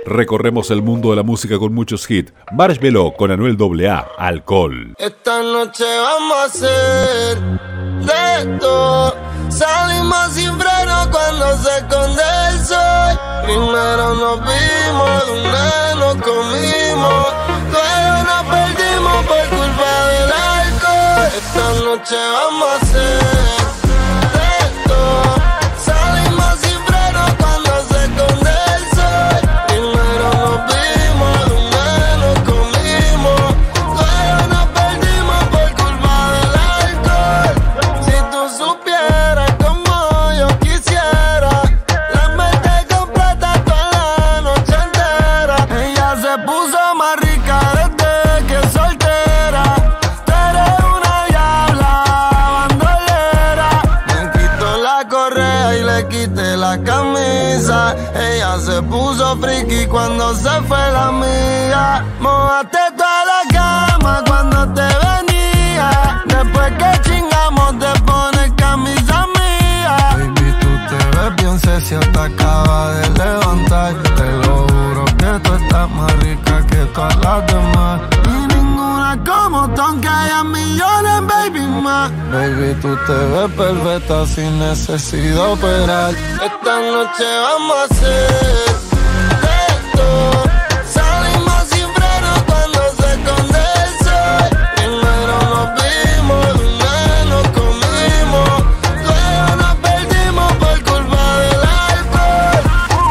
recorremos el mundo de la música con muchos hits. Marshmello con Anuel AA, Alcohol. Esta noche vamos a hacer de todo. Salimos sin freno cuando se esconde el sol. Primero nos vimos, de una nos comimos. Luego nos perdimos por culpa del alcohol. Esta noche vamos a hacer de todo. Salimos sin freno cuando se esconde el sol. Primero nos vimos, de una nos comimos. Luego nos perdimos por culpa del alcohol. Si tú supieras como yo quisiera, la mente completa toda la noche entera. Ella se puso más rica desde que es soltera. Tú eres una diabla bandolera. Me quito la correa y le quité la camisa. Ella se puso friki cuando se fue la mía. Mojaste toda la cama cuando te venía. Después que chingamos te pones camisa mía. Baby, tú te ves bien sexy, te acabas de levantar. Te lo juro que tú estás más rica que todas las demás. Y ninguna como tú, aunque haya millones, baby, más. Baby, tú te ves perfecta sin necesidad de operar. Esta noche vamos a hacer de todo. Salimos sin freno cuando se esconde el sol. Primero nos vimos, de una nos comimos. Luego nos perdimos por culpa del alcohol.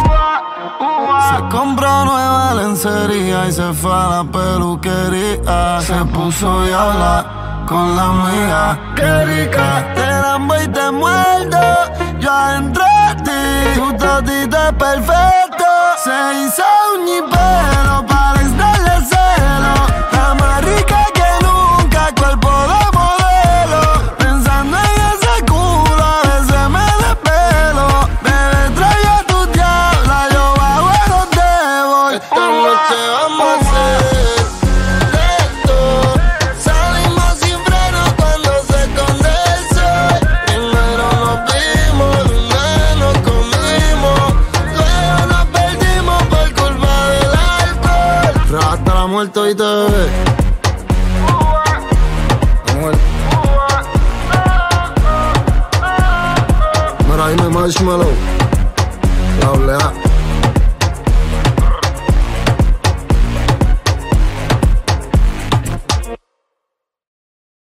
Se compró nueva lencería y se fue a la peluquería. Se puso diabla con la amiga. Qué rica, te lambo y te muerdo. Yo adentro de ti, tu totito es perfecto. Se hizo uña y pelo para extraerle celo. La más rica que nunca, cuerpo de modelo. Pensando en ese culo, a veces me despelo. Bebé, trae a tu diabla, yo bajo el hotel. Esta noche vamos a hacer de todo. Salimos sin freno cuando se esconde el sol. Primero nos vimos, de una nos comimos. Luego nos perdimos por culpa del alcohol. Hasta la muerte hoy te ve. Mira, dime Marshmello. La